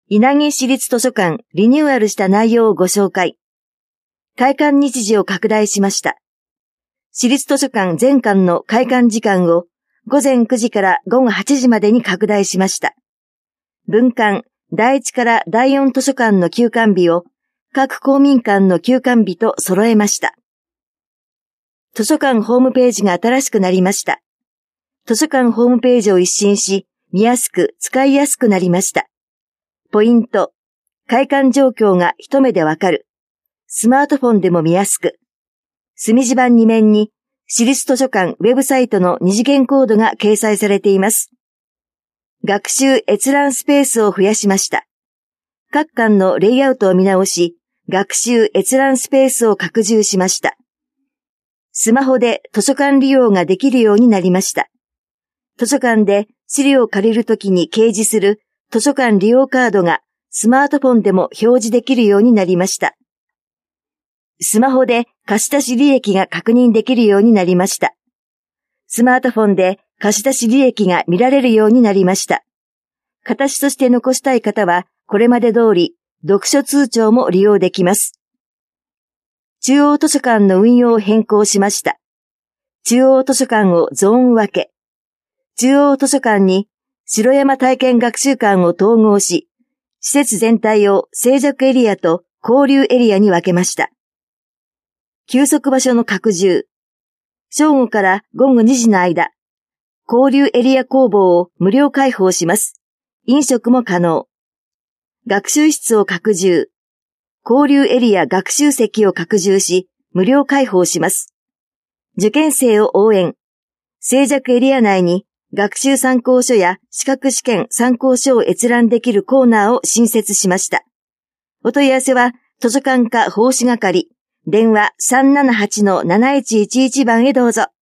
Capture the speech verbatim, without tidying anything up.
稲城市立図書館リニューアルした内容をご紹介。開館日時を拡大しました。市立図書館全館の開館時間をごぜんくじからごごはちじまでに拡大しました。分館だいいちからだいよん図書館の休館日を各公民館の休館日と揃えました。図書館ホームページが新しくなりました。図書館ホームページを一新し、見やすく使いやすくなりました。ポイント、開館状況が一目でわかる。スマートフォンでも見やすく。墨字盤に面に、市立図書館ウェブサイトの二次元コードが掲載されています。学習閲覧スペースを増やしました。各館のレイアウトを見直し、学習閲覧スペースを拡充しました。スマホで図書館利用ができるようになりました。図書館で資料を借りるときに掲示する図書館利用カードがスマートフォンでも表示できるようになりました。スマホで貸出利益が確認できるようになりました。スマートフォンで貸出利益が見られるようになりました。形として残したい方はこれまで通り読書通帳も利用できます。中央図書館の運用を変更しました。中央図書館をゾーン分け。中央図書館に城山体験学習館を統合し、施設全体を静寂エリアと交流エリアに分けました。休息場所の拡充。正午からごごにじの間、交流エリア工房を無料開放します。飲食も可能。学習室を拡充。交流エリア学習席を拡充し、無料開放します。受験生を応援。静寂エリア内に学習参考書や資格試験参考書を閲覧できるコーナーを新設しました。お問い合わせは図書館課奉仕係、電話 さんななはちのなないちいちいち 番へどうぞ。